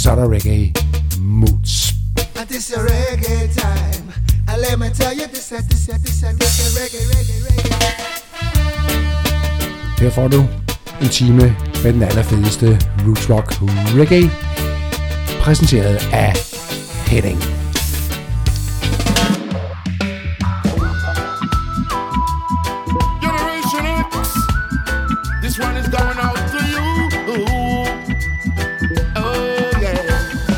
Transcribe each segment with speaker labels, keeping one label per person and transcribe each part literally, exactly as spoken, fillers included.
Speaker 1: så er der Reggae Moods.
Speaker 2: And this is reggae time. And let me tell you, this is, this is, this is, this is reggae, reggae, reggae.
Speaker 1: Her får du en time med den allerfedeste roots rock reggae, præsenteret af Heading.
Speaker 3: Generation X, this one is going out to you. Oh yeah.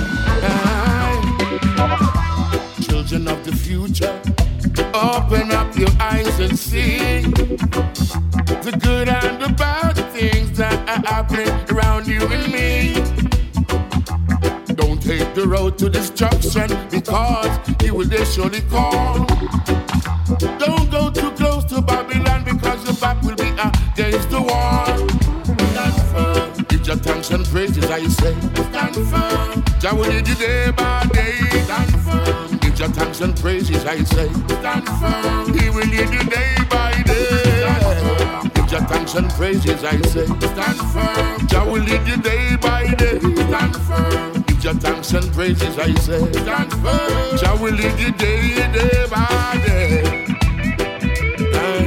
Speaker 3: Children of the future, open up your eyes and see the good and the bad things that are happening around you and me. Don't take the road to destruction, because you will there surely come. Don't go too close to Babylon, because your back will be against the wall. Stand firm. Give your thanks and praises, I say. Stand firm. Jah will lead you day by day. Stand firm. Give your thanks and praises, I say. Stand firm. He will lead you day by day. Give your thanks and praises, I say. Stand firm. Jah will lead you day by day. Stand firm. Give your thanks and praises, I say. Stand firm. Jah will lead you day, day by day. Aye.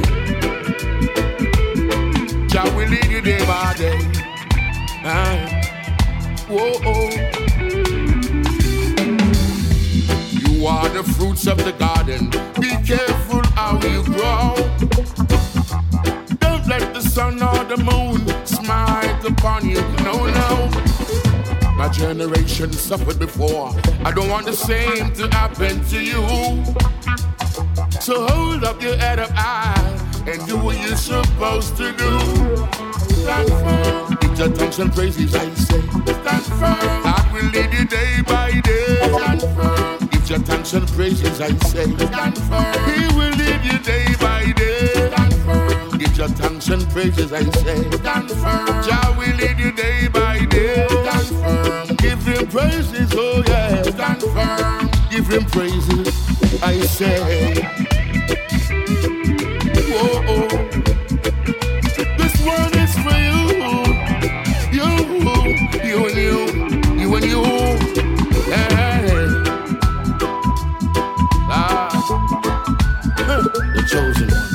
Speaker 3: Jah will lead you day by day. Aye. Whoa, oh. You are the fruits of the garden. Be careful how you grow. Don't let the sun or the moon smite upon you. No, no. My generation suffered before. I don't want the same to happen to you. So hold up your head up high and do what you're supposed to do. Stand firm. Give your thanks and praises, I say. Stand firm. God will lead you day by day. Stand firm. Give your thanks and praises, I say. Stand firm. He will lead you day by day. Stand firm. Give your thanks and praises, I say. Stand firm. Jah will lead you day by day. Stand firm. Give him praises, oh yeah. Stand firm. Give him praises, I say. Whoa, oh. This one is for you. You, you and you, you and you. Hey. Ah, the chosen one.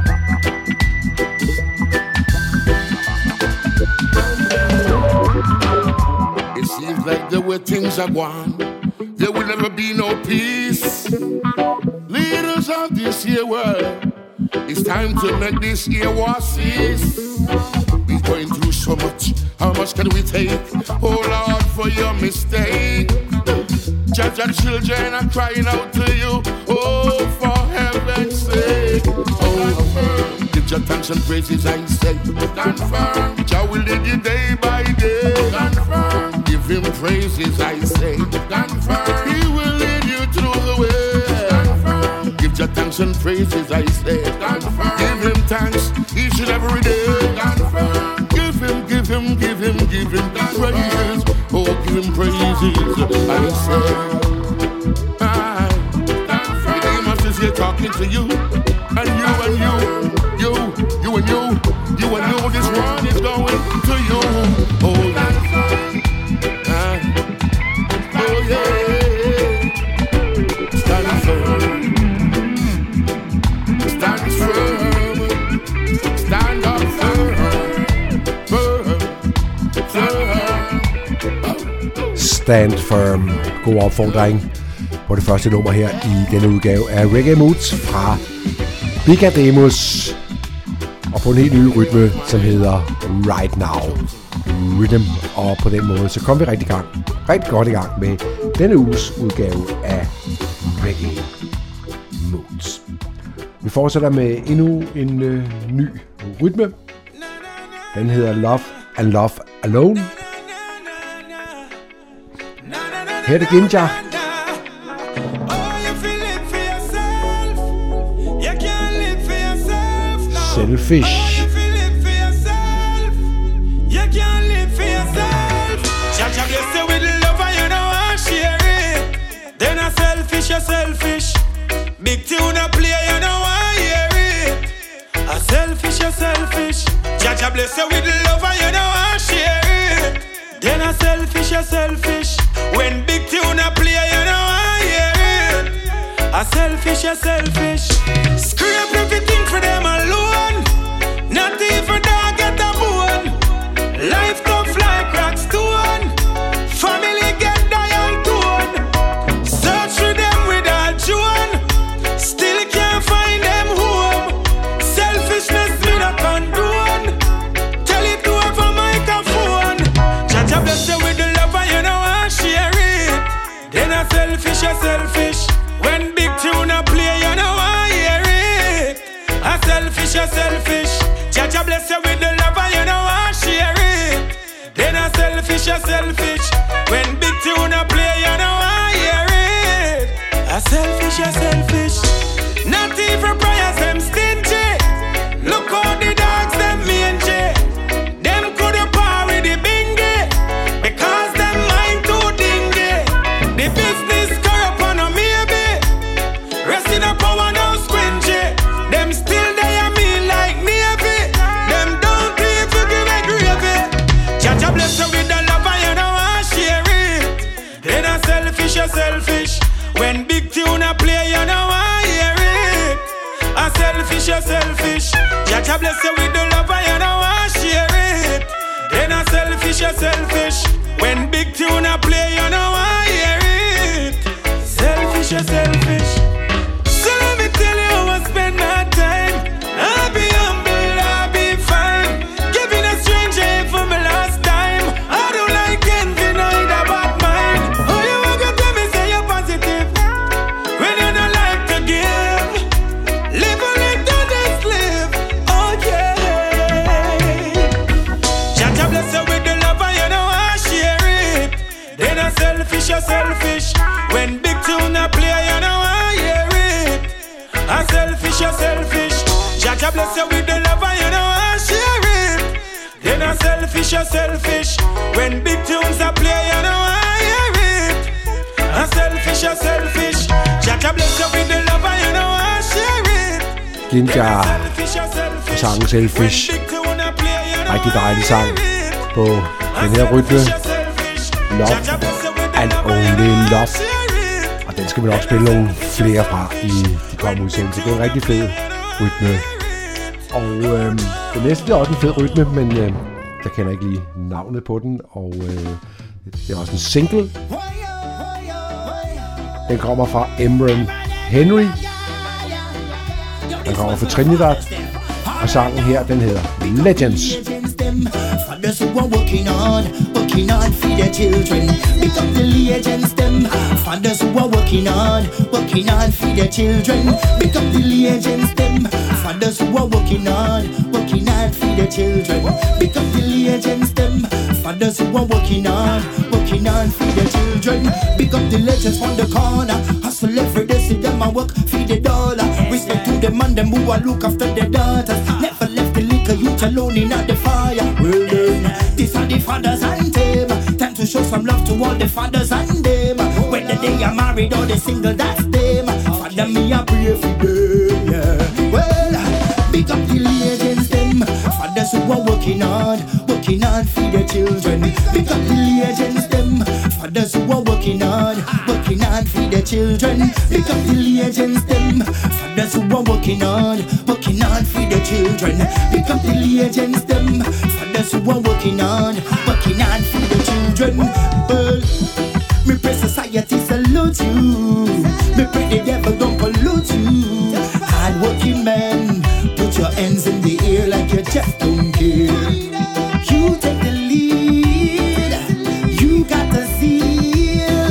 Speaker 3: It seems like the way things are going, there will never be no peace. Leaders of this here world, it's time to make this here war cease. We're going through so much, how much can we take? Oh Lord, for your mistake. Judge our children are crying out to you, oh, for heaven's sake. Oh, give your thanks and praises, I say. Stand firm. Jah will lead you day by day. Stand firm. Give him praises, I say. Stand firm. He will lead you through the way. Stand firm. Give your thanks and praises, I say. Stand firm. Give him thanks each and every day. Stand firm. Give him, give him, give him, give him praises. Oh, give him praises, I say. I, the demons is here talking to you, and you and you, you, you and you, you and you. This one is going to you. Oh, yeah. I, oh yeah. Stand firm. Stand firm. Stand up firm.
Speaker 1: Stand Firm. God opfordring på det første nummer her i denne udgave af Reggae Moods fra Bigga Demos, og på en helt ny rytme, som hedder Right Now Rhythm. Og på den måde så kom vi rigtig gang, rigtig godt i gang med denne uges udgave af Reggae Moods. Vi fortsætter med endnu en øh, ny rytme. Den hedder Love and Love Alone. Her er det Ginger. Selfish.
Speaker 4: Selfish, big tune a play, you know I hear it. A selfish, a selfish. Jaja bless you with love and you know I share it. Then a selfish, a selfish. selfish, you're selfish. Scrape everything for them alone. Not even dog get a bone. Life tough like rock stone. Family get dial tone. Search for them with all Joan. Still can't find them home. Selfishness me not condone. Tell it to over microphone. Jaja bless you with the love and you know I share it. Then a selfish, a selfish. When big tune a play you know I hear it. A selfish, a selfish. Jaja bless you with the love and you know I share it. Then a selfish, a selfish. When big tune a play you know I hear it. A selfish, a selfish. Not even prayers them stingy. Look how the dogs them mangy. Them coulda par with the bingy. Because them mind too dingy. The business corrupt on a maybe. Rest in a power now squingy. Them still they a mean like Navy. Them don't even give a gravy. Jaja bless you with the love and you know I share it. Then a selfish, a selfish. When big tune a play you know I hear it. A selfish, a selfish. Jaja bless you with the love and you know I share it. Then a selfish, a selfish. When big tune a play you know I hear it. Selfish, a selfish. So let me tell you how I spend my time. I'll be humble, I'll be fine. Giving a stranger for my last time. I don't like envy, neither but mine. Oh, you want to tell me say you're positive when you don't like to give. Live a little, just live. Oh yeah. Jaja bless you with the love and you know I share it. Then a selfish, a selfish. When big tune a play you know I hear it. A selfish, a selfish. Jaja bless you with the love and you know I share it. Then a selfish, a selfish. When big tunes a play you know I hear it. A selfish, a selfish. Jaja bless you with the love and you know I share it.
Speaker 1: Ginger og sangen Selfish. Rigtig dejlig sang på den her rytme. Love and Only Love. Og den skal vi nok spille nogle flere fra i de kommende udsendelser. Det er en rigtig fed rytme. Og øhm, det næste er også en fed rytme, men øh, jeg kender ikke lige navnet på den. Og øh, det er også en single. Den kommer fra Emran Henry. Den kommer fra Trinidad. Og sangen her, den hedder Legends.
Speaker 5: Fathers who are working on, working on for their children. Pick up the legends them. Fathers who are working on, working on for their children. Pick up the legends them. Fathers who are working on, working on for their children. Pick up the legends them. Fathers who are working on, working on for their children. Pick up the legends from the corner. Hustle every day, see them and work for the dollar. Respect to the man them who are look after their daughters. Never left the liquor youth alone in the fire. Well then, these are the fathers and them. Time to show some love to all the fathers and them. Whether they are married or they single, that's them. Father me a pray for them, yeah. Well, pick up the legends them. Fathers who are working hard, working hard for their children. Pick up the legends them. Fathers who are working hard, working hard for their children. Pick up the legends them. Fathers who are working hard, working hard for their children. Pick up the legends them. Fathers who are working hard, working hard for their children. Well, me pray society salute you. Me pray the devil don't pollute you. Hard working men, put your hands in the air like you just don't care. You take the lead, you got the seal.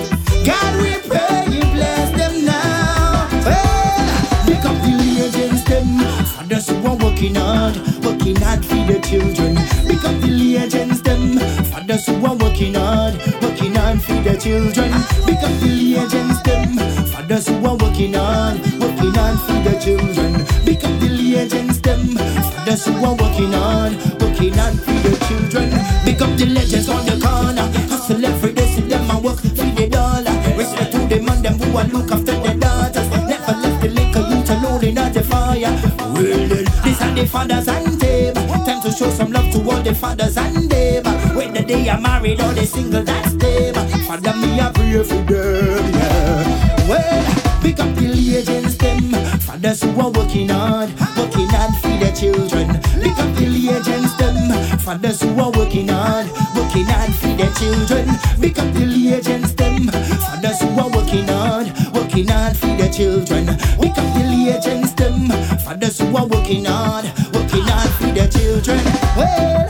Speaker 5: God we pray you bless them now. Well, pick up the legends them. Fathers who are working hard, working hard for their children. Pick up the legends them. Fathers who are working hard, working hard for their children. Pick up the legends them. Fathers who are working hard, working hard for their children. Pick up the legends them. Fathers who are working hard, working hard for their children. Pick up the legends on the corner. Hustle every day, see them and work for the dollar. Respect to the man them who are look after their daughters. Never left the liquor youth alone in the fire. Well then, these are the fathers and them. Time to show some love to all the fathers and them. Whether they are married or they single, that's them. Father me a pray for them, yeah. Well, Pick up the legends them, fathers who are working hard, working hard for their children. Pick up the legends them, fathers who are working hard, working hard for their children. Pick up the legends them, fathers who are working hard, working hard for their children. Pick up the legends them, fathers who are working hard, working hard for their children. Well,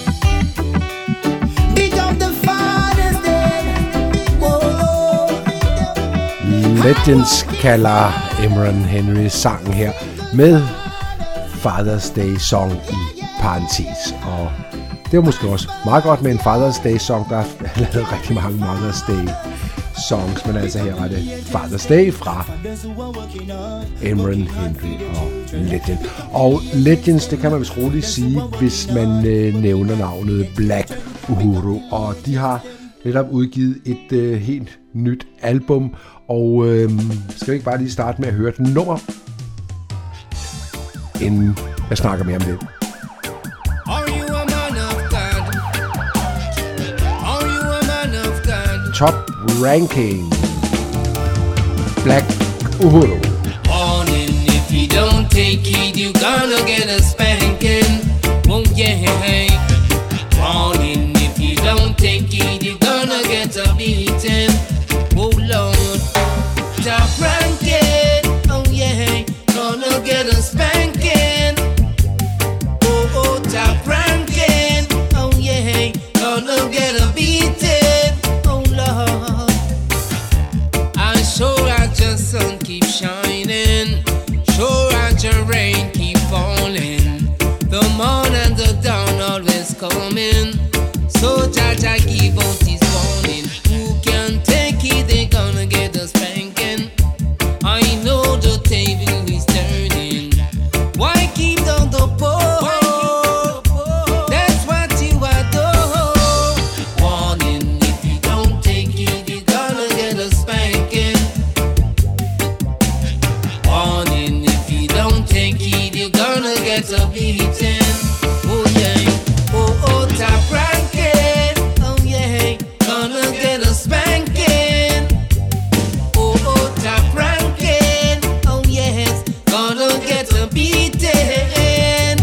Speaker 5: big up the fathers then. Whoa.
Speaker 1: Legends kalder Emran Henry sangen her med Father's Day Song i parentes. Og det er måske også meget godt med en Father's Day Song. Der er lavet rigtig mange Mother's Day songs, men altså her var det Father's Day fra Emran Henry og Legend. Og Legends, det kan man vist roligt sige, hvis man øh, nævner navnet Black Uhuru. Og de har netop udgivet et øh, helt nyt album. Og øh, skal vi ikke bare lige starte med at høre et nummer, inden jeg snakker mere om det. Top ranking. Black Uhuru.
Speaker 6: Warning, if you don't take it, you gonna get a spanking. Oh yeah. Warning, if you don't take it, you gonna get a beating. Oh Lord. Top ranking. Oh yeah. Gonna get a spanking. Oh oh, top ranking. Oh yeah. Gonna get a beating. Sure as your sun keep shining, sure as your rain keep falling, the morn and the dawn always coming. So Jaja give out his warning. Who can take it? They gonna get a spanking. I know the table is turning. Why keep down the poor? That's what you adore. Warning, if you don't take it, you gonna get a spanking. Warning, if you don't take it, you're gonna get a beating. Oh yeah, oh oh, top ranking. Oh yeah, gonna get a spanking. Oh oh, top ranking. Oh yes, gonna get a beating.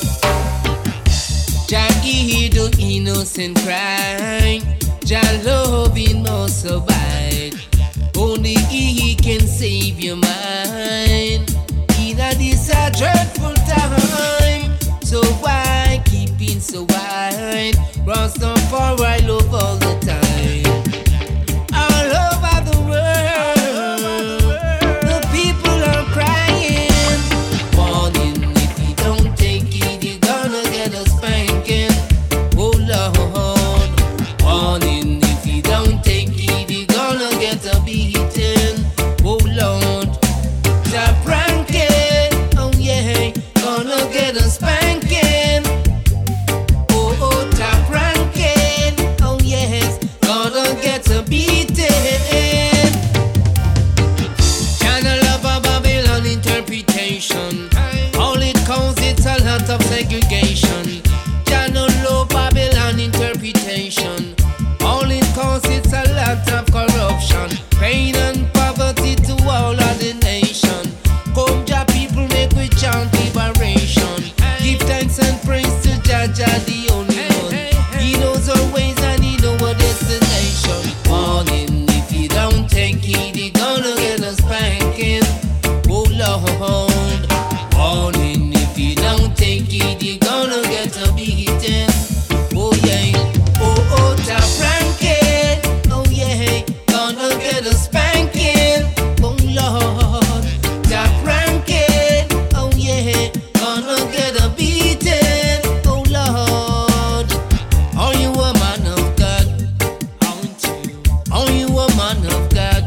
Speaker 6: Jackie hear the innocent cry. Jah love him must survive. Only he can save your mind. In a this a dreadful time. So why keep it so wide? Rastafari love all the time. All over the world, the people are crying. Warning, if you don't take it, you're gonna get a spanking. Oh Lord. Warning, if you don't take it, you're gonna get a beating. Oh Lord. Top ranking. Oh yeah, gonna get a spanking. Oh oh, top ranking. Oh yes, gonna get a beating. Channel of a Babylon interpretation. All it counts, it's a lot of segregation. Channel of Babylon interpretation. All it counts, it's a lot of corruption. Pain and poverty to all of the nation. Come Jah people, make we chant liberation. Give thanks and praise to Jah, Jah the only one. He knows our ways and he knows our destination. Warning, if you don't take it, you're gonna get a spanking. Oh Lord. Warning, if you don't take it, you're gonna get a beating. Oh yeah. Oh oh, top ranking. Oh yeah, gonna get a spanking. Oh Lord. Top ranking. Oh yeah, gonna get a beating. Oh Lord. Are you a man of God? Aren't you? Are you a man of God?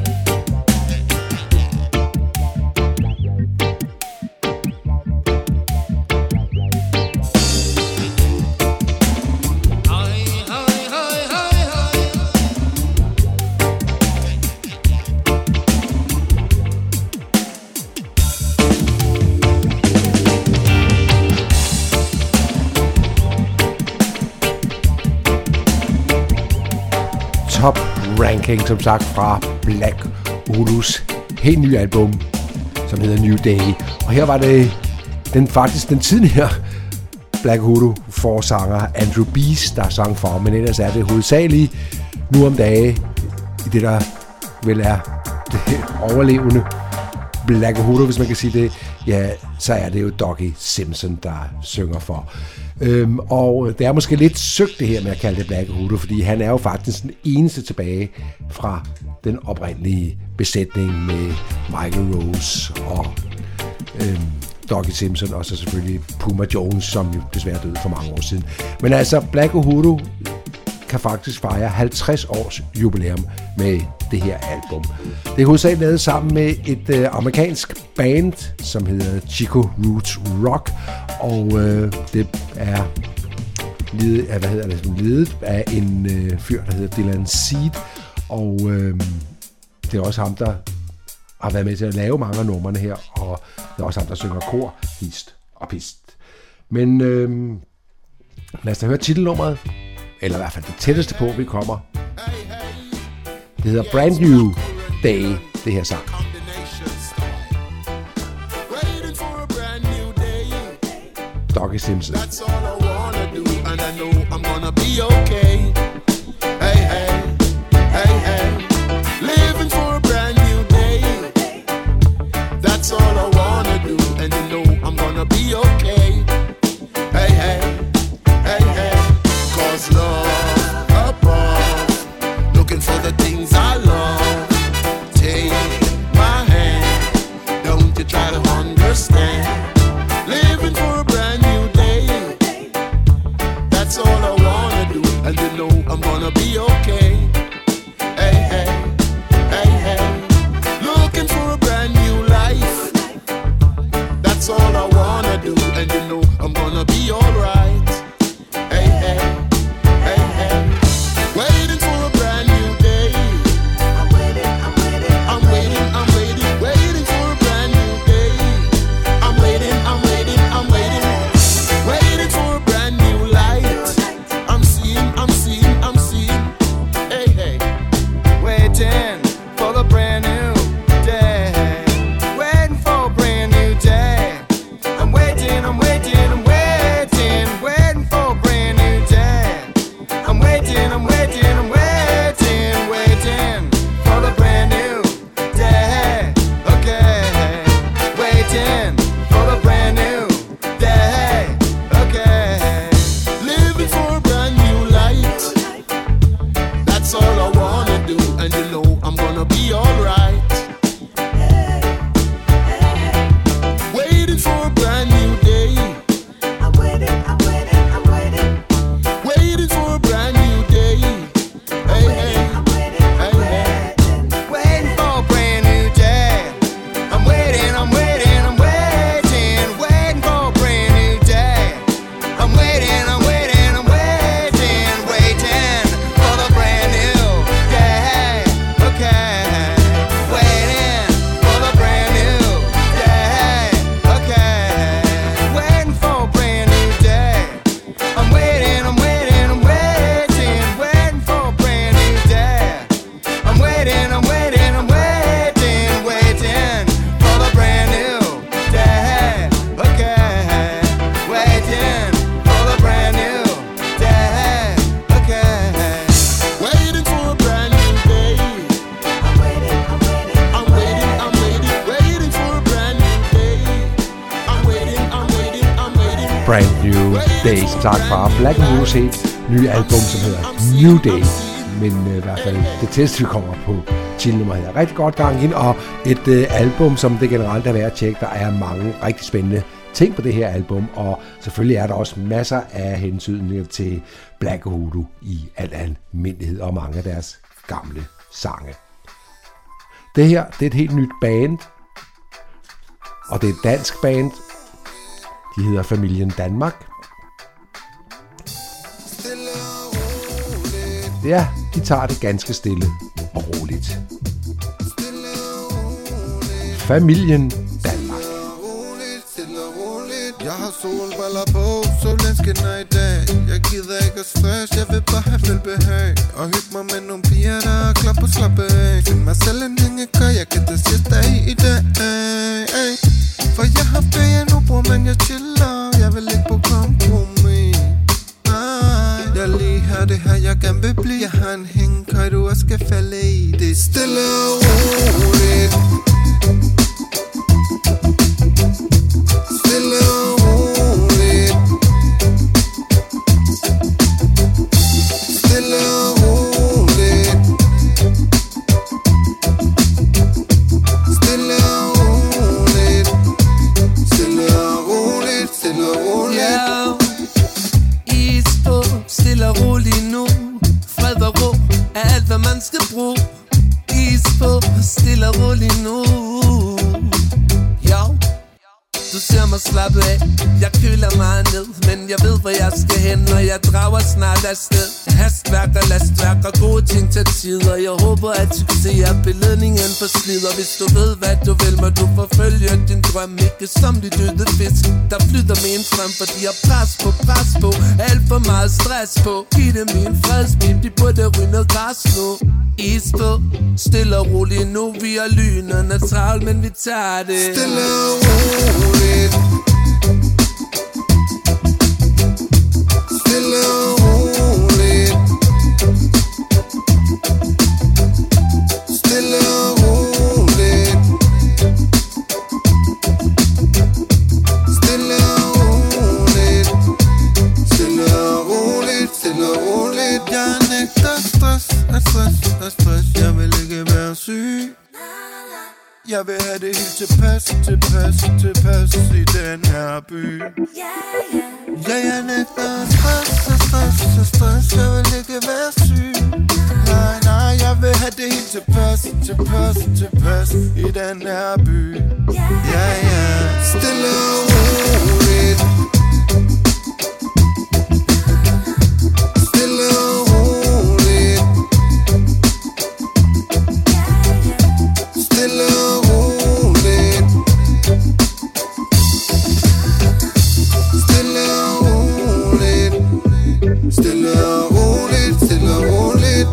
Speaker 6: Hi, hi, hi, hi, hi.
Speaker 1: Top ranking, som sagt, fra Black Uhurus helt ny album, som hedder New Day. Og her var det den, faktisk den tidligere Black Uhuru forsanger Andrew Bees, der sang for, men ellers er det hovedsageligt nu om dage i det, der vel er det overlevende Black Uhuru, hvis man kan sige det, ja, så er det jo Dougie Simpson, der synger for. Øhm, og det er måske lidt søgt det her med at kalde det Black Uhuru, fordi han er jo faktisk den eneste tilbage fra den oprindelige besætning med Michael Rose og øhm, Dougie Simpson, og så selvfølgelig Puma Jones, som jo desværre døde for mange år siden. Men altså, Black Uhuru kan faktisk fejre halvtreds års jubilæum med det her album. Det er hovedsageligt lavet sammen med et øh, amerikansk band, som hedder Chico Roots Rock, og øh, det er ledet af, hvad hedder det, ledet af en øh, fyr, der hedder Dylan Seed, og øh, det er også ham, der har været med til at lave mange af numrene her, og det er også ham, der synger kor, hist og pist. Men øh, lad os da høre titelnummeret, eller i hvert fald det tætteste på, vi kommer. Det hedder Brand New Day, det her sang. Dougie Simpson.
Speaker 3: That's all I wanna do, and I know I'm gonna be okay. Hey, hey, hey, hey. Living for a brand new day. That's all I wanna do, and you know I'm gonna be okay. Hey, hey, hey, hey. Cause love above, looking for the things I love. Take my hand, don't you try to understand. Living for a brand new day. That's all I wanna do, and you know I'm gonna be okay. Hey, hey, hey, hey. Looking for a brand new life. That's all I wanna do, and you know I'm gonna be alright. Hey, hey, hey, hey. Waiting for a brand new day. I'm waiting, I'm waiting, I'm waiting, I'm waiting, waiting for a brand new day. I'm waiting, I'm waiting, I'm waiting, waiting for a brand new light. I'm seeing, I'm seeing, I'm seeing. Hey, hey.
Speaker 4: Waiting for the brand new day. Waiting for a brand new day. I'm waiting, I'm waiting, I'm waiting, waiting for a brand new day. I'm waiting, I'm waiting, I'm waiting, waiting for the brand new day. Okay, waiting for the brand new day. Okay.
Speaker 3: Living for a brand new light. That's all I wanna do, and you know I'm gonna be alright. Waiting for a brand new day.
Speaker 2: I'm waiting, I'm waiting, I'm waiting,
Speaker 3: Waiting for a brand new day. Hey, hey,
Speaker 2: I'm waiting,
Speaker 3: hey,
Speaker 2: I'm
Speaker 3: hey.
Speaker 2: waiting.
Speaker 4: Waiting for a brand new day. I'm waiting, I'm waiting, I'm waiting, waiting for a brand new day. I'm waiting, I'm waiting, I'm waiting, waiting for the brand new day. Okay, waiting for the brand new day. Okay, waiting for a brand new day. I'm waiting, I'm waiting, I'm waiting, waiting for a brand new day. I'm waiting, I'm waiting, I'm waiting, waiting for the brand new day. Okay, waiting for the brand new day. Okay.
Speaker 3: Waiting for a brand new day.
Speaker 2: I'm waiting, I'm waiting,
Speaker 3: I'm waiting, I'm waiting, waiting for a brand new day. I'm waiting, I'm waiting, I'm waiting.
Speaker 1: Brand New Day, som sagt fra Black Uhurus helt nye album, som hedder New Day. Men øh, i hvert fald det tætteste, vi kommer på titelnummeret her. Rigtig godt gang ind, og et øh, album, som det generelt er værd at tjekke. Der er mange rigtig spændende ting på det her album, og selvfølgelig er der også masser af hensynninger til Black Uhuru i al almindelighed, og mange af deres gamle sange. Det her, det er et helt nyt band, og det er et dansk band. De hedder Familien Danmark. Ja, de tager det ganske stille og roligt. Familien Danmark.
Speaker 7: Jeg har solbriller på, solen skinner i dag. Jeg gider ikke at stress, jeg vil bare have velbehag. Og hygge mig med nogle piger, der er klar på at slappe af. Find mig selv en hængekøj, jeg kan da siesta i i dag. For jeg har ferie nu, bror, men jeg chiller. Jeg vil ikke på kompromis. Jeg lige har det her, jeg gerne vil blive. Jeg har en hængekøj, du også skal falde i. Det er stille og roligt. Stille og roligt. Stille og roligt. Stille og roligt. Stille og roligt. Stille og roligt.
Speaker 8: Yeah. Is på, stille og roligt nu. Fred og ro er alt, hvad man skal bruge. Is på, stille og roligt nu. Jo. Du ser mig slappe af, jeg køler mig ned. Men jeg ved hvor jeg skal hen, og jeg drager snart afsted. Hastværk og lastværk og gode ting til tider. Jeg håber at succes er belønningen for slid. Og hvis du ved hvad du vil, må du forfølge din drøm. Ikke som de døde fisk, der flyder med en frem. For de har pres på, pres på, alt for meget stress på. Giv dem min fredsbib, de burde ryge noget græs nu. Is på, stille og roligt nu. Vi er lynerne travlt, men vi tager det
Speaker 7: stille og roligt. Stille og roligt. Stille og roligt. Stille og roligt. Stille og roligt. Stille og roligt. Jeg nægter stress, af stress, af stress. Jeg vil ikke være syg. Jeg vil have det helt tilpas, tilpas, tilpas i den her by. Ja, jeg nægter stress, stress, stress. Jeg vil ikke være syg. Nej, nej, jeg vil have det helt tilpas, tilpas, tilpas i den her by. Ja, ja, stille og roligt. Stille og roligt. Stille og roligt. Stille og roligt. Stille og roligt. Stille og roligt.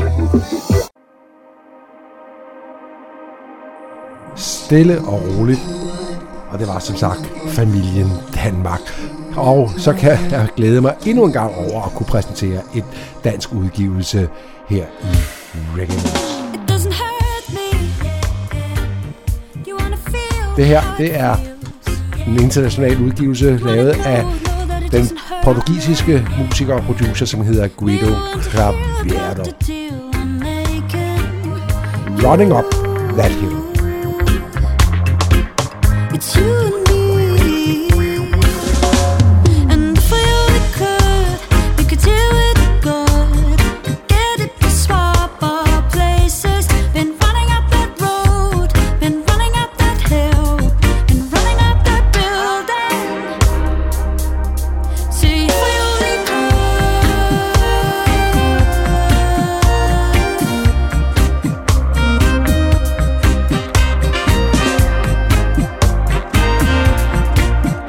Speaker 1: Stille og roligt. Og det var som sagt Familien Danmark. Og så kan jeg glæde mig endnu en gang over at kunne præsentere et dansk udgivelse her i Reggae Moves. Det her, det er en international udgivelse lavet af den portugisiske musiker og producer, som hedder Guido Craveiro. Running Up That Hill.
Speaker 9: It's you and me, and if we only could, we could do it good. Get it to swap our places. Been running up that road, been running up that hill, been running up that building. See if we only could.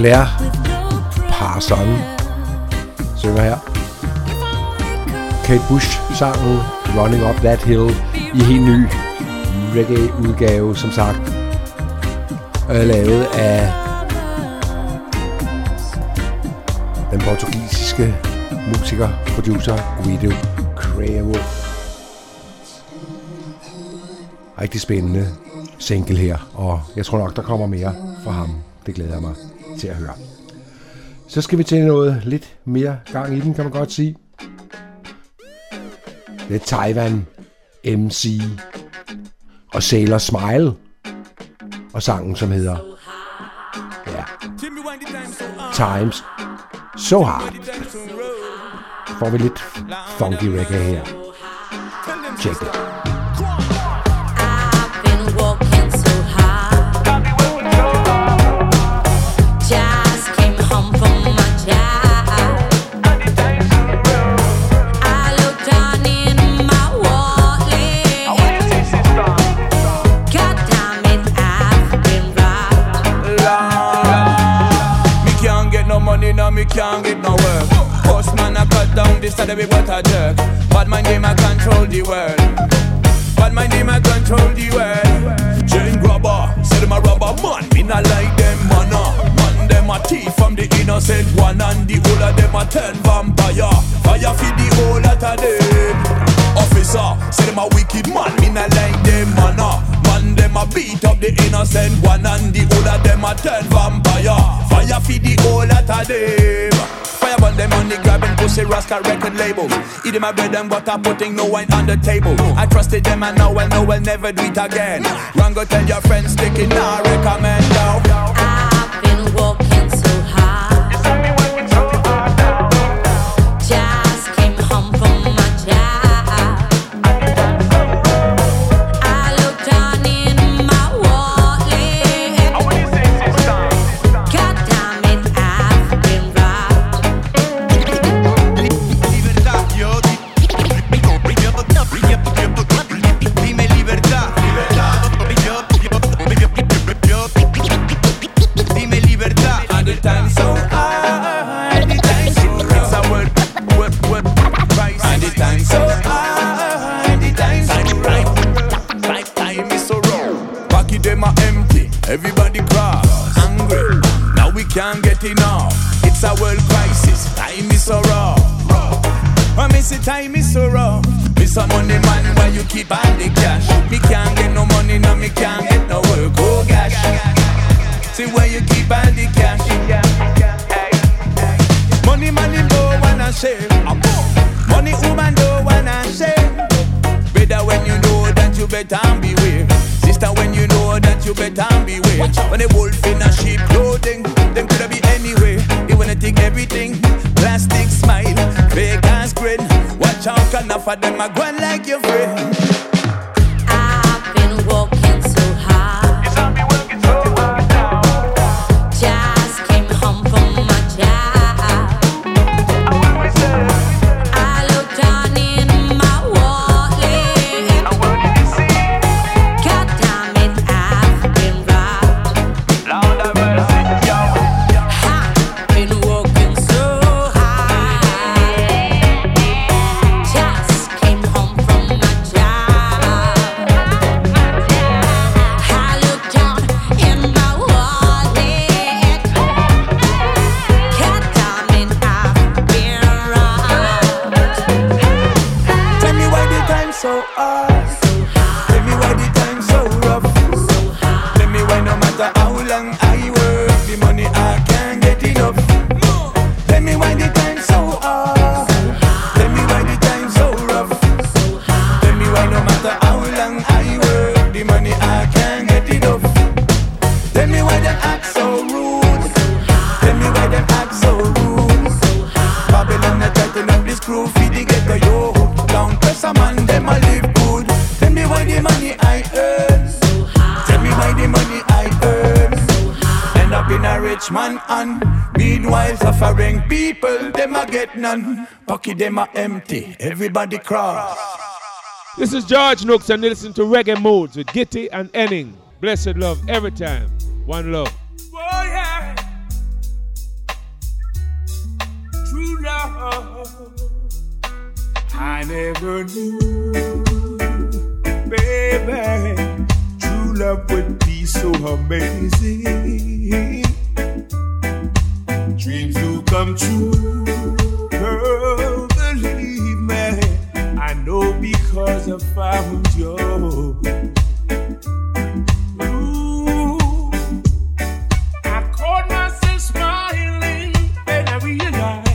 Speaker 1: Claire Parson synger her. Kate Bush-sangen Running Up That Hill i helt ny reggae-udgave, som sagt. Øh, lavet af den portugisiske musiker, producer Guido Cravo. Rigtig spændende single her, og jeg tror nok, der kommer mere fra ham. Det glæder jeg mig til at høre. Så skal vi til noget lidt mere gang i den, kan man godt sige. Det er Taiwan M C og Sailor Smile og sangen, som hedder ja, Times So Hard. Så får vi lidt funky reggae her. Check it.
Speaker 10: Me can't get no work. Postman I cut down this other big what a jerk. But my name I control the world. But my name I control the world. Chain grabber, say them a rubber man. Me not like them man. Man them a thief from the innocent one, and the whole of them a turn vampire. Fire feed the whole lot of them. Officer, say them a wicked man. Me not like them man. Man them a beat up the innocent one, and the whole of them a turn vampire. Fire feed the whole lot of them. Fire burn them on the grabbing pussy rascal record labels. Eat them a bread and butter, putting no wine on the table. I trusted them and now I know I'll never do it again. Run go tell your friends, sticking now recommend now.
Speaker 9: I've been walking so hard.
Speaker 10: You saw me working so hard now.
Speaker 9: Just came home from my job. I looked down in my wallet.
Speaker 10: I want you to say sister.
Speaker 9: God damn it, I've been robbed.
Speaker 10: Libertad, yo. Dime libertad. Dime libertad. And the time so hard, the time so rough. It's a word, word, word, price. And the time so hard, the time so rough. Like time is so rough. Pocket them are empty, everybody cross, angry. Now we can't get enough. It's a world crisis. Time is so rough. I miss the time is so rough. Miss a money man, why you keep all the cash? Me can't get no money, now me can't get no work. Oh gosh. See where you keep all the cash. Money man him don't wanna share. Money woman don't wanna share. Better when you know that you better beware. Sister when you know that you better beware. When a wolf in a sheep clothing, them coulda be anywhere. They wanna take everything. Plastic smile, fake ass grin. Watch out, can enough of them a go like your friend.
Speaker 9: I've been walking so hard.
Speaker 10: You saw me working so hard now.
Speaker 9: Just came home from my job.
Speaker 10: I want myself.
Speaker 9: I looked down in my wallet.
Speaker 10: I want you to see.
Speaker 9: God damn it, I've been robbed.
Speaker 10: Lord have mercy, yo.
Speaker 9: I've been walking so hard. Just came home from my job. I looked down in my wallet. God damn it, I've been robbed.
Speaker 10: Tell me why the time so hard. Tell me why the time so rough. Tell me why no matter how long I work, the money I can't get enough. Tell me why the time so hard. Tell me why the time so rough. Tell me why no matter how long I work, the money I can't get enough. Tell me why them act so rude. Tell me why them act so rude. Babylon they tighten up this screw, feed the ghetto yo. Down press a man, them a live good. Tell me why the money I earn. Tell me why the money I earn. End up in a rich man hand. Meanwhile suffering people, them a get none. Pocket them a empty, everybody cross.
Speaker 11: This is George Nooks and you listen to Reggae Moods with Gitty and Enning. Blessed love every time. One love.
Speaker 10: Oh yeah. I never knew, baby, true love would be so amazing. Dreams do come true, girl, believe me. I know because I found you. Ooh, I caught myself smiling and I realized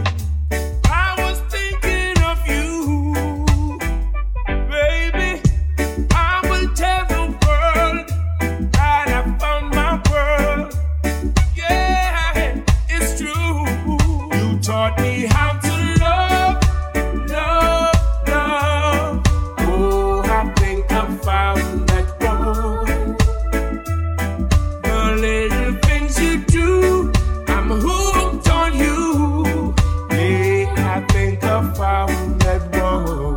Speaker 10: taught me how to love, love, love. Oh, I think I found that one. The little things you do, I'm hooked on you. Yeah, I think I found that one.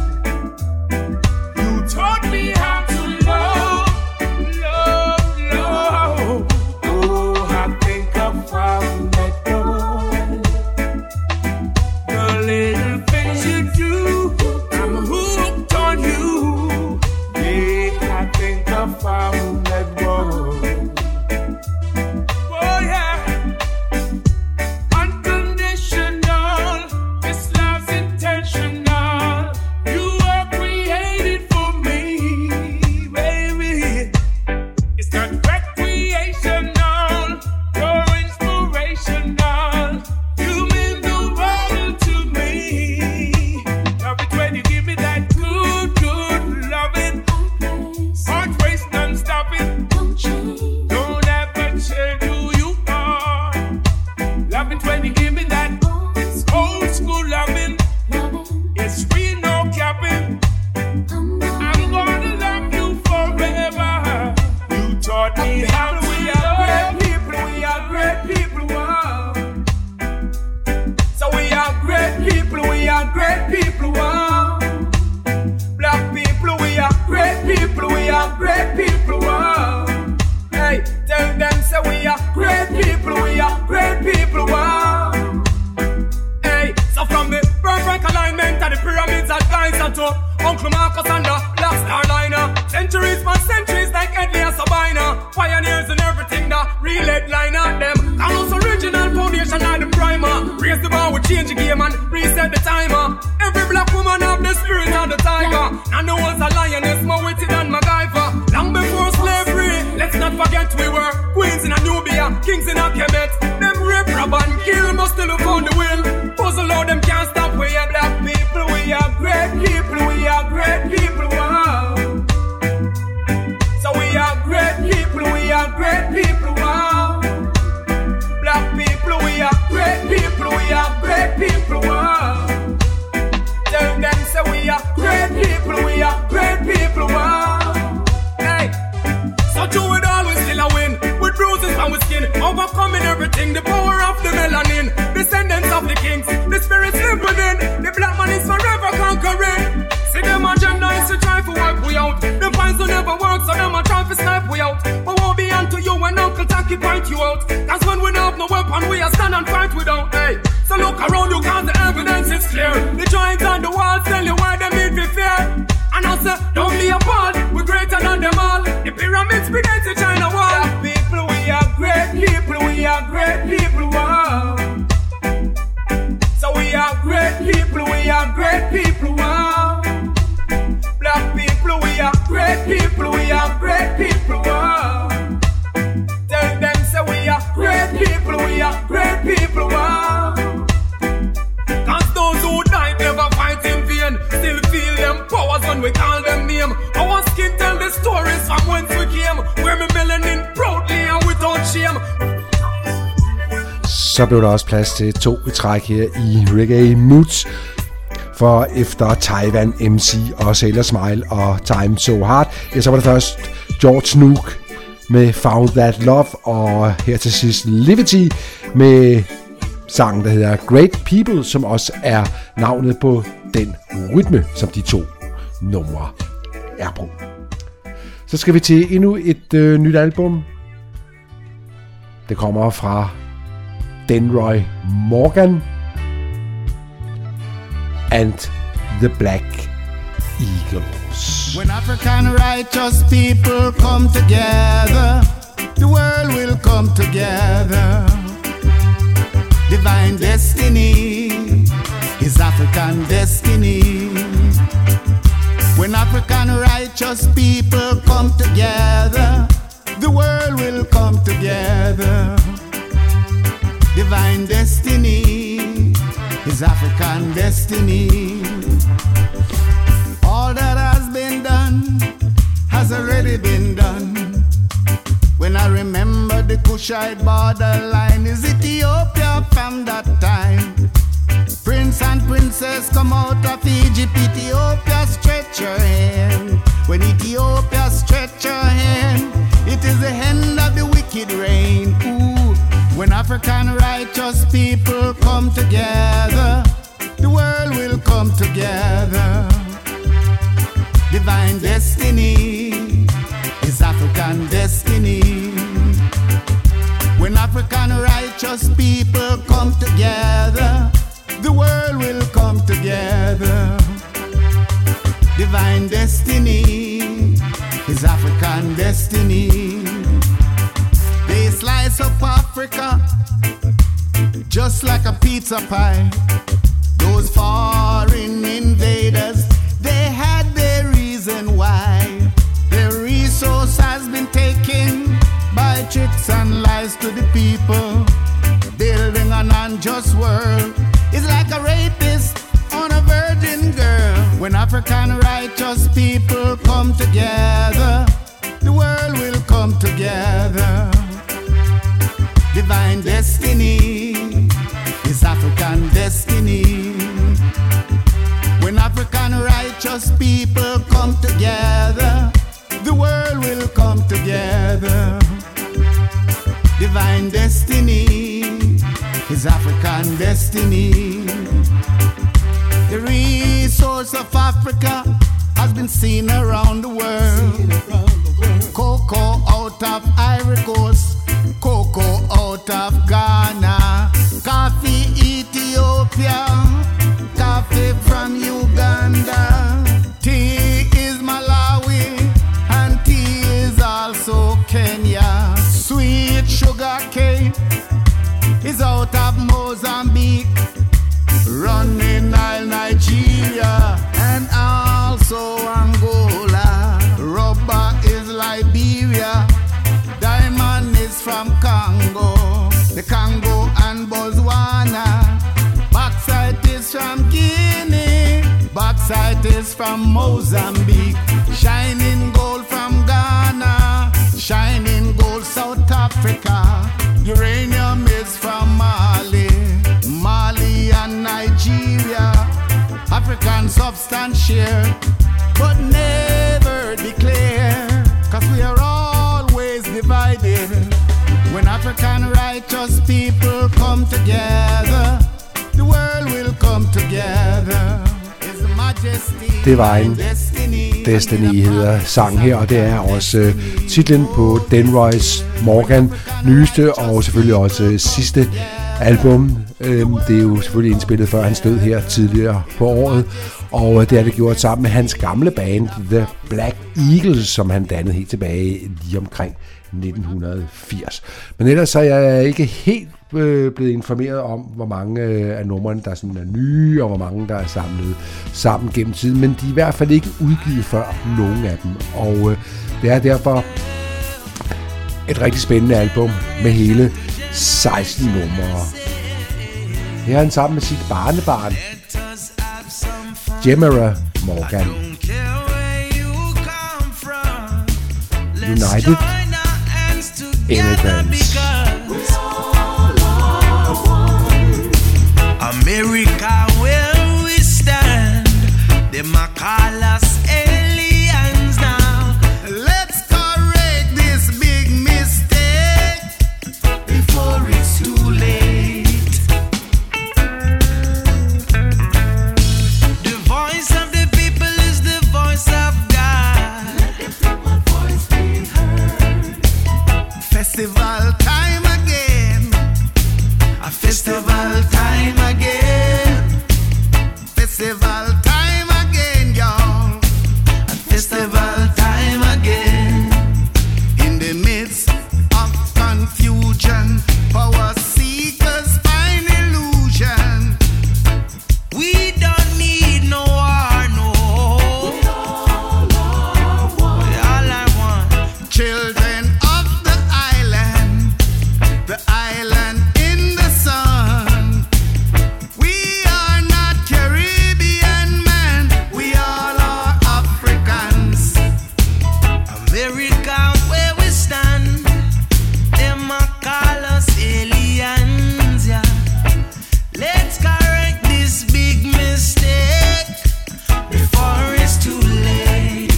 Speaker 10: You taught me how to love, love, love. Oh, I think I found that one. Little things you do, I'm hooked on you. Yeah, I think I found that one. Oh yeah, unconditional, this love's intentional. You were created for me, baby. It's not recreational, you're inspirational. You mean the world to me. Love it when you give me that good, good loving. Heart race non-stop it. Don't ever change who you are. Love it when you give me that old school loving. It's real, no capping. I'm gonna love you forever. You taught me how to love. Great people, we are great people, wow. So we are great people, we are great people, wow. Black people, we are great people, we are great people, wow. Hey, tell them, say we are great people, we are great people, wow. Hey, so from the perfect alignment of the pyramids advisor to Uncle Marcus and the Black Star Liner. Centuries for centuries like Edley and Sabina. Pioneers and everything, the real headliner. Them Carlos original foundation like the primer. Raise the bar, we change the game and reset the timer. Every black woman have the spirit of the tiger. And the one's a lioness more witty than MacGyver. Long before slavery, let's not forget we were queens in Anubia, kings in Kemet. Them rape, rob and kill, must still have found the will. Puzzle out, them can't stop. We are black people, we are great people, we are great people, wow. So we are great people, we are great people, wow. Black people, we are great people, we are great people, wow. Tell them, say we are great people, we are great people, wow. Hey, so through it all we still a win. With bruises on our skin, overcoming everything. The power of the melanin, descendants of the kings. The spirits live within. The black man is forever conquering. See them agenda is to try to wipe we out. The plans will never work, so them a try to snipe we out. But won't be unto you when Uncle Tacky point you out. Cause when we don't have no weapon, we are stand and fight without. Hey, so look around you cause the evidence is clear. The giants on the walls tell you why they need to fear. And I say, don't be appalled, we're greater than them all. The pyramids begin to China wall. Black people, we are great people, we are great people, wow. So we are great people, we are great people, wow. Black people, we are great people, we are great people, wow. Tell them, say we are great people, we are great people, wow. Cause those who died never fight in vain. Still feel them powers when we call them name. Our skin tell the stories from whence we came. We're me melanin proudly and without shame.
Speaker 1: Så blev der også plads til to i træk her i Reggae Moods. For efter Taiwan M C og Sailor Smile og Time So Hard, ja, så var det først George Snook med Found That Love, og her til sidst Liberty med sangen, der hedder Great People, som også er navnet på den rytme, som de to numre er på. Så skal vi til endnu et øh, nyt album. Det kommer fra Denroy Morgan. and the Black Eagles.
Speaker 12: When African righteous people come together, the world will come together. Divine destiny is African destiny. When African righteous people come together, the world will come together. Divine destiny is African destiny. All that has been done has already been done. When I remember the Kushite borderline, is Ethiopia from that time? Prince and princess come out of Egypt, Ethiopia stretch your hand. When Ethiopia stretch your hand, it is the end of the wicked reign. Ooh. When African righteous people come together, the world will come together. Divine destiny is African destiny. When African righteous people come together, the world will come together. Divine destiny is African destiny. They slice up Africa just like a pizza pie. Those foreign invaders, they had their reason why. Their resource has been taken by tricks and lies to the people. Building an unjust world is like a rapist on a virgin girl. When African righteous people come together, the world will come together. Divine destiny is African destiny. When African righteous people come together, the world will come together. Divine destiny is African destiny. The resource of Africa has been seen around the world. Cocoa out of Ivory Coast, cocoa out of Ghana, coffee Ethiopia, coffee from Uganda. Tea is Malawi and tea is also Kenya. Sweet sugar cane is out of Mozambique, running Nile, Nigeria, and also Angola. Rubber is Liberia, diamond is from Congo, the Congo and Botswana. Bauxite is from Guinea, bauxite is from Mozambique. Shining gold from Ghana, shining gold South Africa. Uranium is from Mali, Mali and Nigeria. African substance share, but never declare, cause we are always divided. When African righteous people come together, the world will come together.
Speaker 1: Det var en Destiny hedder sang her, og det er også øh, titlen på Denroy's Morgan nyeste og selvfølgelig også øh, sidste album. Øh, det er jo selvfølgelig indspillet før hans død her tidligere på året, og øh, det er det gjort sammen med hans gamle band The Black Eagles, som han dannede helt tilbage lige omkring nitten firs. Men ellers er jeg ikke helt øh, blevet informeret om, hvor mange øh, af numrene, der sådan er nye, og hvor mange, der er samlet sammen gennem tiden. Men de er i hvert fald ikke udgivet før, nogen af dem. Og øh, det er derfor et rigtig spændende album med hele seksten numre. Her er han sammen med sit barnebarn, Jemera Morgan. United Immigrants.
Speaker 4: America, where we stand, they might call us aliens now.
Speaker 12: Let's correct this big mistake
Speaker 4: before it's too late. The voice of the people is the voice of God. Let the voice be heard.
Speaker 12: Festival time again,
Speaker 4: a festival time again,
Speaker 12: festival
Speaker 4: where we count where we stand. Them a call us aliens, yeah. Let's correct this big mistake before it's too late.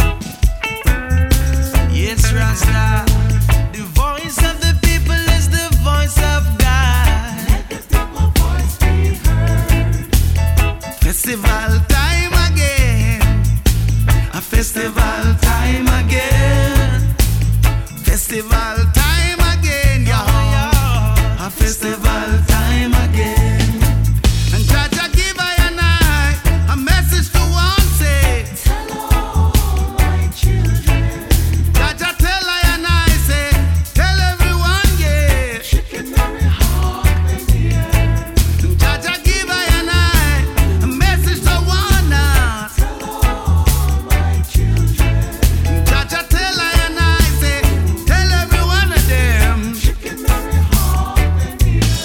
Speaker 4: Yes, Rasta, the voice of the people is the voice of God. Let the people voice be heard. Festival time again, a festival time again, festival time again, yeah, a festival time again. And Jaja give I and I a message to one say, tell all my children. Jaja tell I and I say, tell everyone, yeah. Chicken Mary hawk in the air. And Jaja give I and I a message to one now. Tell all my children. And Jaja tell I and I say, tell every one of them. Chicken Mary hawk in the air.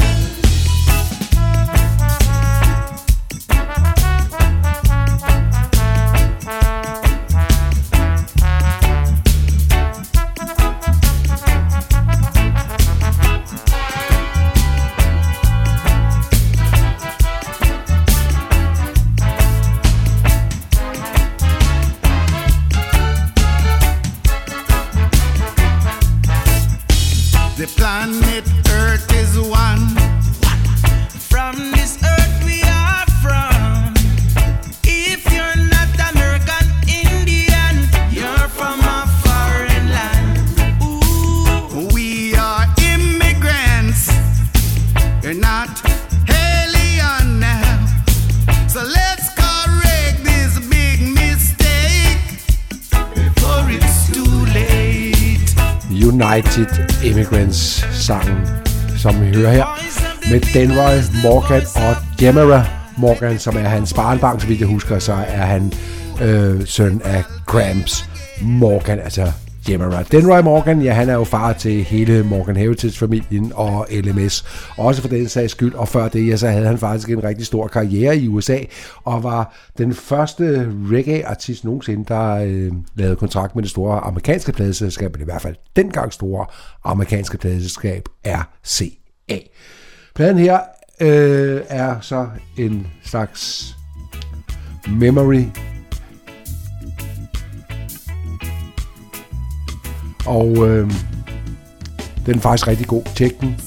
Speaker 4: The planet Earth is one. From this earth we are from. If you're not American Indian, you're from a foreign land. Ooh. We are immigrants. You're not alien now. So let's correct this big mistake before it's too late.
Speaker 1: United Immigrants sangen, som vi hører her, med Denroy Morgan og Jemera Morgan, som er hans barnebarn, så vidt jeg husker, så er han øh, søn af Gramps Morgan, altså Jemera. Denroy Morgan, ja, han er jo far til hele Morgan Heritage-familien og L M S, også for den sags skyld, og før det, ja, så havde han faktisk en rigtig stor karriere i U S A, og var den første reggae-artist nogensinde, der øh, lavede kontrakt med det store amerikanske pladeselskab, eller i hvert fald dengang store amerikanske pladeselskab, R C A. Pladen her øh, er så en slags memory, og øh, den er faktisk rigtig god. Tjek den.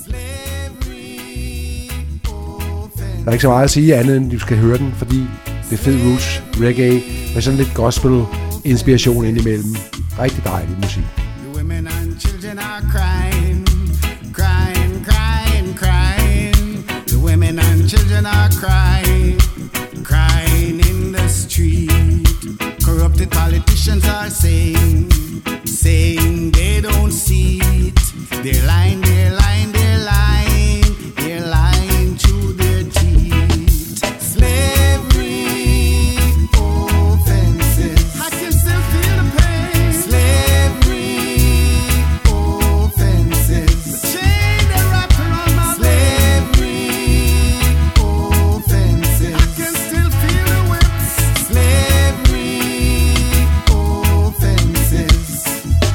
Speaker 1: Der er ikke så meget at sige andet, end du skal høre den, fordi det er fed roots reggae med sådan lidt gospel inspiration indimellem. Rigtig dejlig musik.
Speaker 12: The women and children are crying, crying, crying, crying. The women and children are crying, crying in the street. Corrupted politicians are saying, saying they don't see it. They're lying, they're lying, they're lying, they're lying through their teeth. Slavery offenses, I can still feel the pain. Slavery offenses, the chain they wrapped around my slavery offenses, I can still feel the whips. Slavery offenses,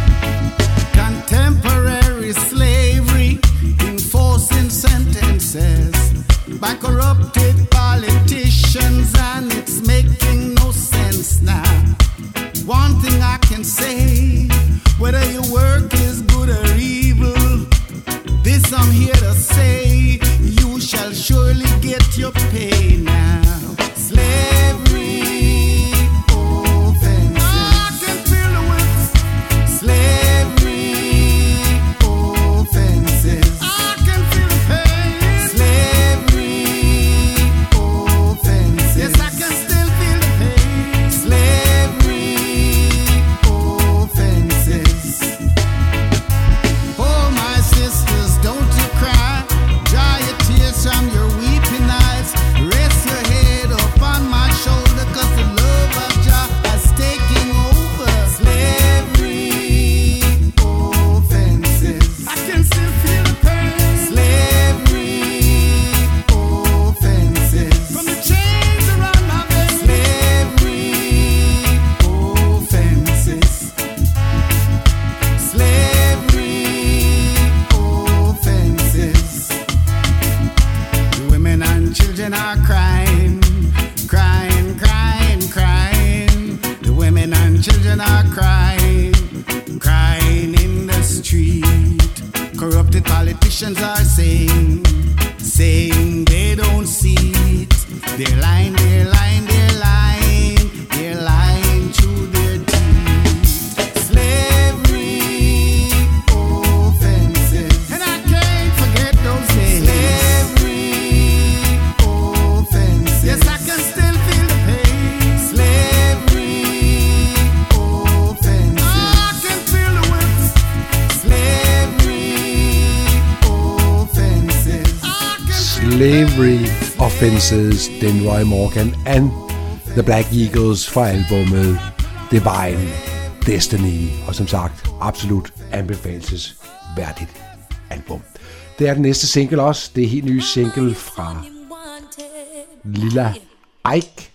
Speaker 12: contemporary slavery, enforcing sentences by corrupted politicians, and it's making no sense now. One thing I can say, whether your work is good or evil, this I'm here to say, you shall surely get your pay now. Slavery offenses, I can feel the whips. Slavery offenses, I can feel the pain. Slavery offenses, yes, I can still feel the pain. Slavery offenses. Oh, my sisters, don't you cry. Dry your tears from your weeping eyes. Rest your head upon my politicians are saying, saying they don't see it. They're lying, they're lying, they're lying, they're lying through their teeth. Slavery offenses, and I can't forget those days. Slavery offenses, yes, I can still feel the pain. Slavery offenses, I can feel the whips.
Speaker 1: Slavery Offenses, den Roy Morgan and The Black Eagles fra albumet Divine Destiny, og som sagt absolut anbefalelsesværdigt album. Det er den næste single også, det er helt ny single fra Lilla Ike.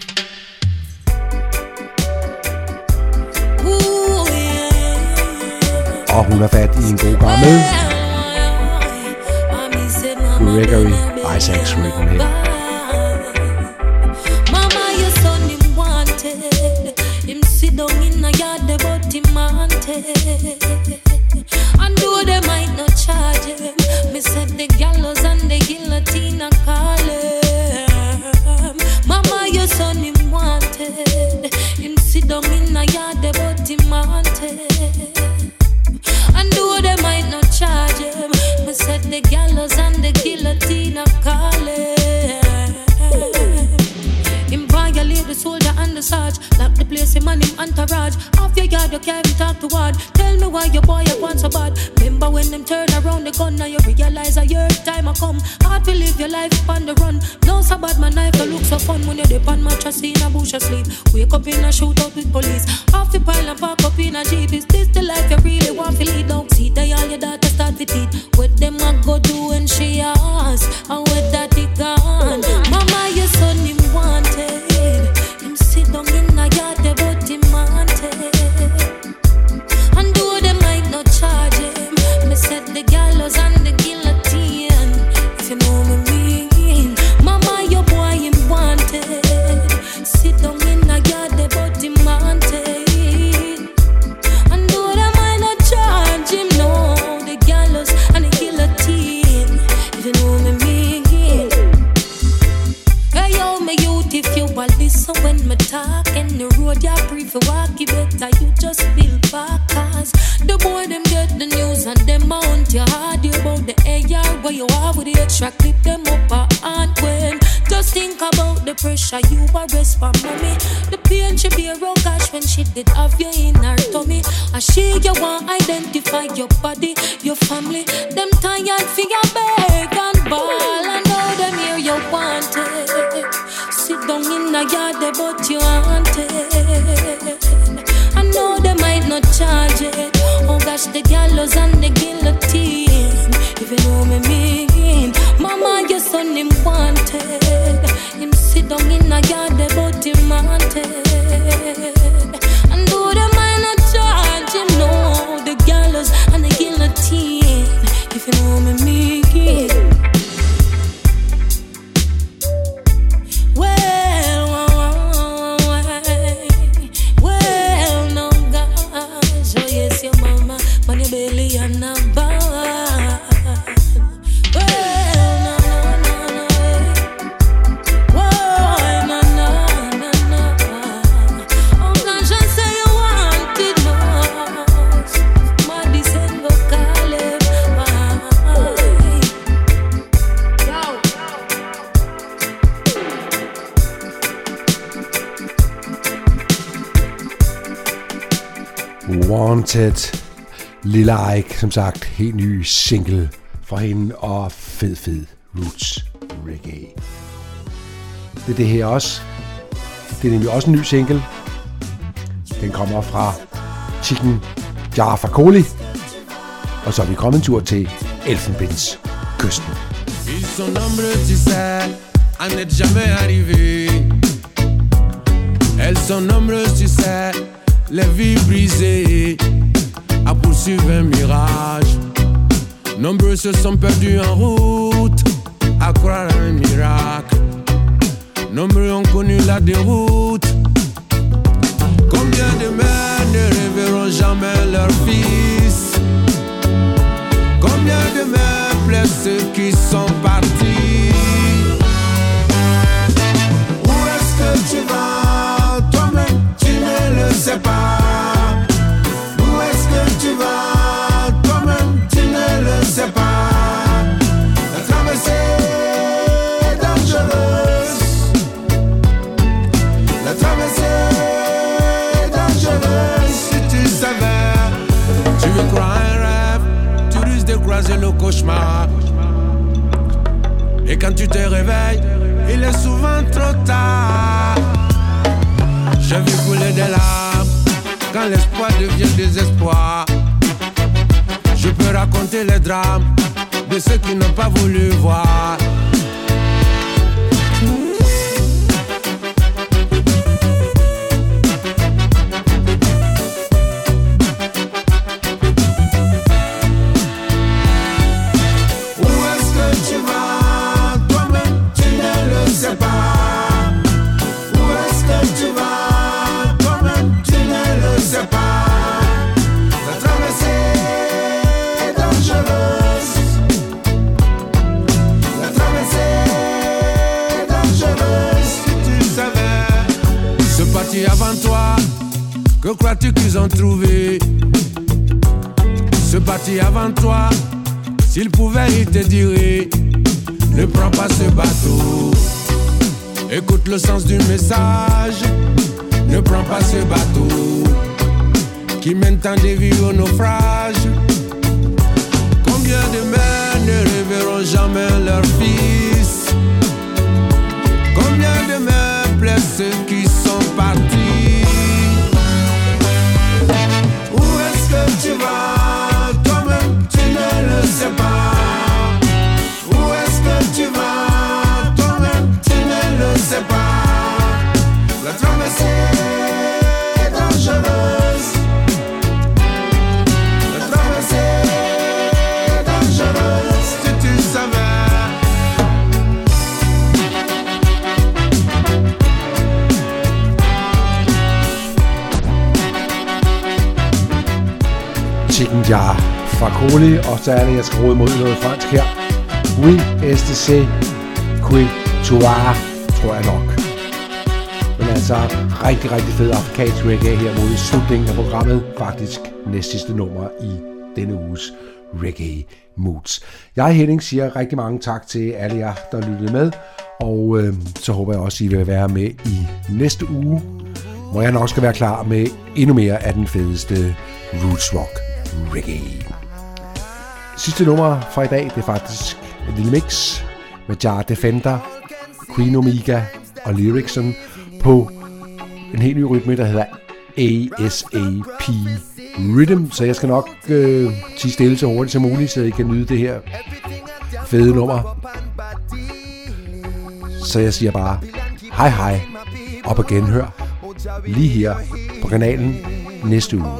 Speaker 1: Og hun har fat i en god gammel Gregory Isaacs rhythm her.
Speaker 9: Mama, your son him wanted. Him sit down in a yard, but him wanted. And though they might not charge him, me said the gallows and the guillotine a call him. Mama, your son him wanted. Him sit down in a yard, but him wanted. And though they might not charge him, me said the gallows and the guillotine are calling. Him violate the soldier and the sarge, lock the place him and him entourage. Off your yard you can't even talk to word. Tell me why your boy you want so bad. Remember when them turn around the gun, now you realize a year time a come. Hard to live your life on the run. No so bad, my knife you look so fun when you dip on mattress in a bush asleep. Wake up in a shootout with police. Off the pile and park up in a jeep. Is this the life you really want to lead? Don't see that all your daughter start with it. What them a go do when she ask, and what that it gone. Mama, your son him wanted. Him sit down in a yard, but him wanted. And though they might not charge him, me said the gallows and the guillotine. If you know me mean, Mama, your boy him wanted. Sit down in a yard, but him wanted. And though they might not charge him, no, the gallows and the guillotine. If you know me mean. Hey yo, me youth, if you will listen when me talk in the road, you prefer walk, you better you just build back. Cause the boy them get the news and them mount your hard. You about the A R where you are with the extra clip them up a hand when. Just think about the pressure you arrest for mommy. The pain she bear, oh gosh, when she did have you in her tummy. And she you want identify your body, your family. Them tired for your beg and ball. And now them here you wanted. Sit down in the yard, but you wanted. I know they might not charge it. Oh gosh, the gallows and the guillotine. If you know me mean, Mama, your son him wanted. Him sit down in the yard, but him wanted. And though they might not charge him, no, the gallows and the guillotine. If you know me mean. Well, well, no gosh, oh yes, your mama, money belly and a bar. Well, no, no, no, no, whoa, no, no, no, no. Oh gosh, I say you want it most. My descent go call it
Speaker 1: Wanted, Lilla Ike, som sagt, helt ny single fra hende, og fed, fed roots reggae. Det er det her også. Det er nemlig også en ny single. Den kommer fra Chicken Jaffa Coli, og så er vi kommet en tur til Elfenbenskysten.
Speaker 13: Ils sont nombreux, tu sais, à n'être jamais arrivé. Elles sont nombreuses, tu sais, les vies brisées, à poursuivre un mirage. Nombreux se sont perdus en route, à croire à un miracle. Nombreux ont connu la déroute. Combien de mères ne reverront jamais leur fils? Combien de mères plaît ceux qui sont partis. Où est-ce que tu vas? Toi-même, tu ne le sais pas. Où est-ce que tu vas? Toi-même, tu ne le sais pas. La traversée est dangereuse. La traversée est dangereuse. Si tu savais, tu veux croire un rêve, tu risques de croiser le cauchemar. Et quand tu te réveilles, il est souvent trop tard. J'ai vu couler des larmes quand l'espoir devient désespoir. Je peux raconter les drames de ceux qui n'ont pas voulu voir. Avant toi, que crois-tu qu'ils ont trouvé? Ce parti avant toi, s'ils pouvaient, ils te diraient: ne prends pas ce bateau. Écoute le sens du message. Ne prends pas ce bateau qui mène tant de vies au naufrage. Combien de mères ne reverront jamais leur fils? Combien de mères plaisent ceux qui sont partis? Où est-ce que tu vas? Toi-même, tu ne le sais pas. Où est-ce que tu vas? Toi-même, tu ne le sais pas. La traversée est dangereuse. La traversée est dangereuse. Si tu savais.
Speaker 1: Chicken Jar fra Koli, og så er det, jeg skal råde mod noget fransk her. Oui, est ce qui toi, tror jeg nok. Men altså, rigtig, rigtig fed afrikansk reggae her mod slutningen af programmet. Faktisk næstsidste nummer i denne uges Reggae Moods. Jeg, Henning, siger rigtig mange tak til alle jer, der lyttede med. Og øh, så håber jeg også, I vil være med i næste uge, hvor jeg nok skal være klar med endnu mere af den fedeste roots rock reggae. Sidste nummer fra i dag, det er faktisk et lille mix med Jar Defender, Queen Omega og Lyricson på en helt ny rytme, der hedder A S A P Rhythm. Så jeg skal nok øh, tige stille så hurtigt som muligt, så I kan nyde det her fede nummer. Så jeg siger bare hej hej og på genhør lige her på kanalen næste uge.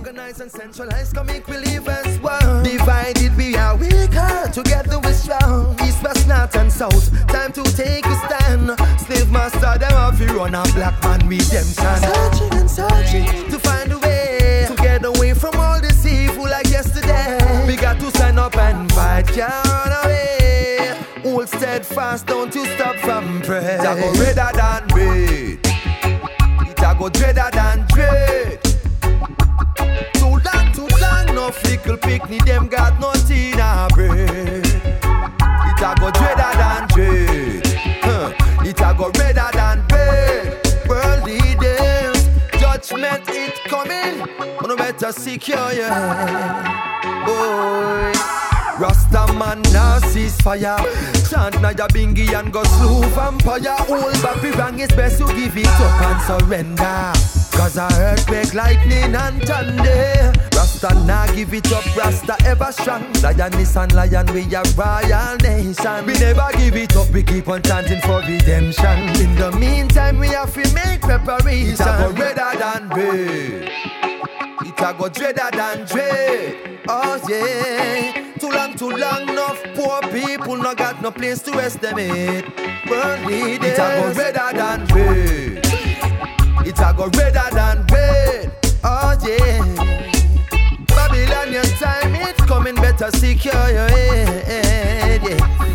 Speaker 14: Divided we are weaker, together we're strong. East, west, north and south, time to take a stand. Slave master, them have to run a black man redemption. Searching and searching to find a way to get away from all this evil like yesterday. We got to stand up and fight, can't run away. Hold steadfast, don't you stop from prayer. It a go redder than red. It a go dreader than dread. Too long, too long, no fickle picnic, them got no tea nor bread. It a go dreader than dread, huh. It a go redder than red. World leaders, judgment it coming. You better secure your head, boy. Rasta man now cease fire. Chant Naya Bingi and go slew vampire. All back wrong, it's best to give it up and surrender. Cause a earthquake, lightning and thunder. Rasta nah give it up, Rasta ever strong. Lioness and lion, we a royal nation. We never give it up, we keep on chanting for redemption. In the meantime, we have to make preparation. It a go redder than red. It a go dreader than dread. Oh yeah. Too long, too long, enough poor people no got no place to estimate. World leaders. It a go redder than red. It a go redder than red. Oh yeah. Babylon, your time it's coming, better secure your head. yeah.